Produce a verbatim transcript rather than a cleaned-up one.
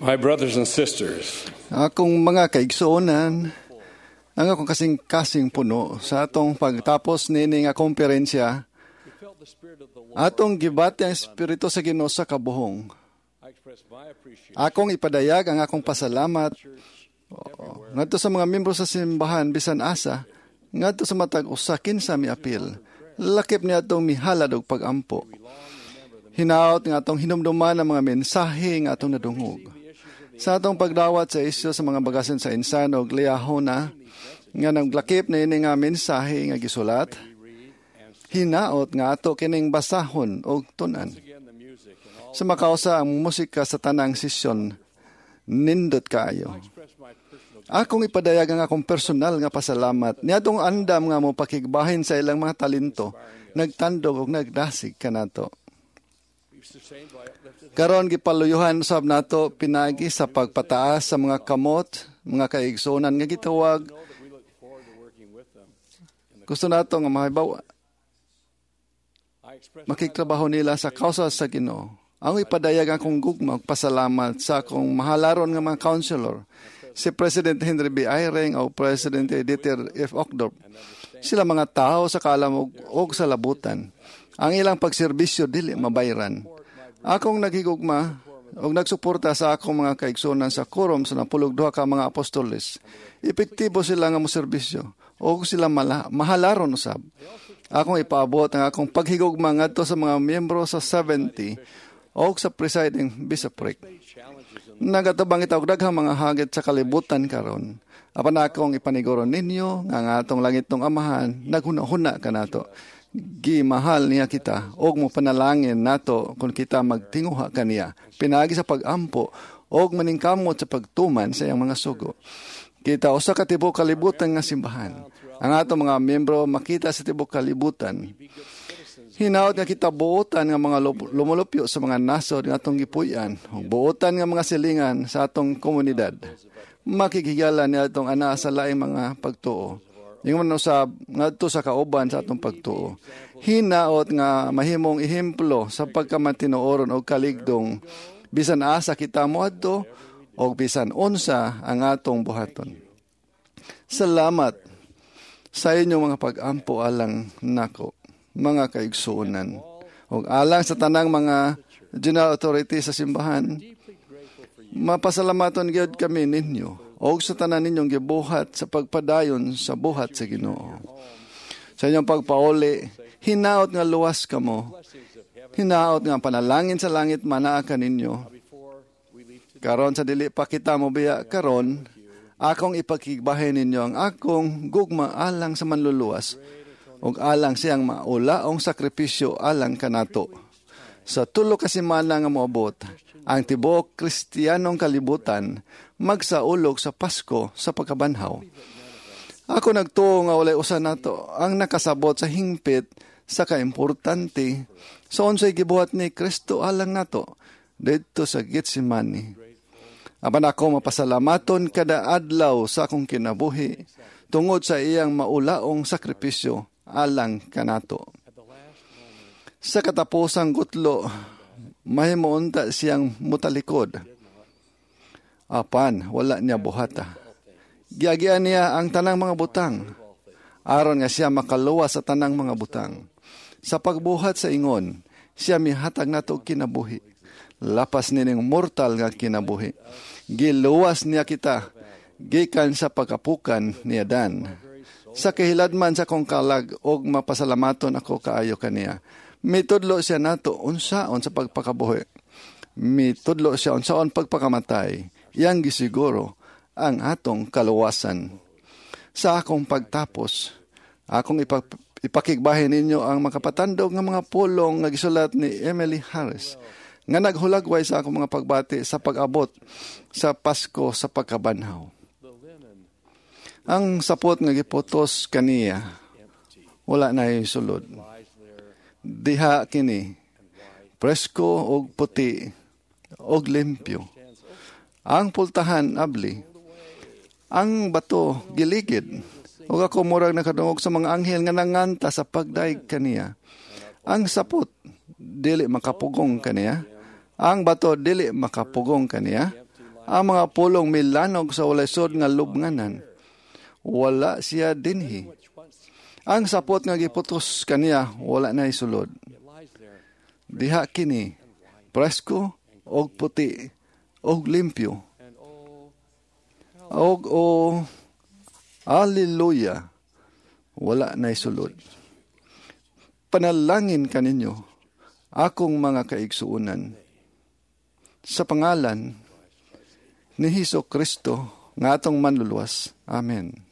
My brothers and sisters, Akong mga kaigsuonan, ang akong kasing-kasing puno sa atong pagtapos nini nga komperensya, atong gibati ang Espiritu sa Ginoo sa kabuhong. Akong ipadayag ang akong pasalamat oo, ngadto sa mga miyembro sa simbahan bisan asa, ngadto sa matag usa kinsa miapil, lakip niya atong mihalad og pagampo. Hinaot nga atong hinumduman ang mga mensahe nga atong nadungog. Sa atong pagdawat sa isyu sa mga bagasan sa insan og liyahona, nga naglakip na ini nga mensahe nga gisulat, hinaot nga ato kining basahon og tunan. Sa makausa ang musika sa tanang sesyon, nindot kaayo. Akong ipadayag ang akong personal nga pasalamat niadtong andam nga mo pakigbahin sa ilang mga talento, nagtandog og nagdasig kanato. Karon gipaluyuhan sab nato pinagi sa pagpataas sa mga kamot, mga kaigsuonan nga gitawag. Gusto nato nga mahibaw makiktrabaho nila sa kausa sa Ginoo. Ang ipadayag akong gugma og pasalamat sa akong mahalaron nga mga counselor, si President Henry B. Eyring o President Dieter F. Uchtdorf. Sila mga tao sa kalam og, og sa labutan. Ang ilang pagserbisyo dili mabayran. Akong naghigugma o nagsuporta sa akong mga kaigsuonan sa quorum sa napulog duha ka mga apostoles. Epektibo sila nga moserbisyo o sila mala, mahalaron usab. Akong ipaabot ang akong paghigugma ngadto sa mga miyembro sa seventy o sa presiding bishopric. Nagatabang itaw daghang mga hagit sa kalibutan karon. Apan akong ipaniguro ninyo nga nga atong langitong amahan naghuna-huna kanato. Gimahal niya kita og mo panalangin nato kung kita magtinguha kaniya pinagi sa pagampo og maningkamot sa pagtuman sa iyang mga sugo. Kita usa ka tibok kalibutan nga simbahan. Ang ato mga miyembro makita sa tibok kalibutan. Hinaot nga kita buotan nga mga lumulupyo sa mga nasod nga atong gipuy-an ug buotan nga mga silingan sa atong komunidad. Makikigala niya atong ana sa laing mga pagtuo. Yung man sa ngadto sa kauban sa atong pagtuo. Hinaot nga mahimong ehemplo sa pagkamatinuoron og kaligdong bisan asa kita moadto og bisan unsa ang atong buhaton. Salamat sa inyong mga pag-ampo alang nako, mga kaigsuonan, ug alang sa tanang mga general authority sa simbahan. Mapasalamaton gyud kami ninyo o sa tanan ninyong gibuhat sa pagpadayon sa buhat sa Ginoo. Sa inyong pagpauli, hinaot nga luwas kamo. Hinaot nga panalangin sa langit manaa kaninyo. Karon sa dili pa kita mo biya karon, akong ipakigbahin ninyo ang akong gugma alang sa manluluwas ug alang siyang maulaong sakripisyo alang kanato. Sa tulo ka semana nga moabot, ang tibuok Kristiyanong kalibutan magsaulog sa Pasko sa pagkabanhaw. Ako nagtuo nga walay usa nato ang nakasabot sa hingpit sa kaimportante sa unsay gibuhat ni Kristo alang nato didto sa Getsemani. Apan ako mapasalamaton kada adlaw sa akong kinabuhi tungod sa iyang maulaong sakripisyo alang kanato. Sa katapusang gutlo, mahimuunta siyang mutalikod. Apan, wala niya buhata. Giagian niya ang tanang mga butang, aron nga siya makaluwas sa tanang mga butang. Sa pagbuhat sa ingon, siya mihatag nato kinabuhi. Lapas nining mortal nga kinabuhi. Giluwas niya kita, gikan sa pagkapukan ni Adan. Sa kahiladman sa kong kalag, og mapasalamaton ako kaayo kaniya. Mitudlo siya nato unsaon sa pagpakabuhi. Mitudlo siya unsaon pagpakamatay. Yang gisiguro ang atong kaluwasan. Sa akong pagtapos, akong ipak, ipakigbahin ninyo ang makapatandog ng mga pulong nga gisulat ni Emily Harris nga naghulagway sa akong mga pagbati sa pag-abot sa Pasko sa pagkabanhaw. Ang sapot nga giputos kaniya, wala na sulod. Diha kini, presko og puti og limpyo. Ang pultahan abli, ang bato giligid, ug ako murag nakadungog sa mga anghel nga nanganta sa pagdaig kaniya. Ang sapot dili makapugong kaniya, ang bato dili makapugong kaniya, Ang mga pulong milanog sa walay sod nga lubnganan, wala siya dinhi. Ang sapot nga giputos kaniya, wala na isulod. Diha kini, presko, og puti, og limpyo. Og o, hallelujah, wala na isulod. Panalangin kaninyo, akong mga kaigsuunan, sa pangalan ni Hesus Kristo, nga atong manluluwas. Amen.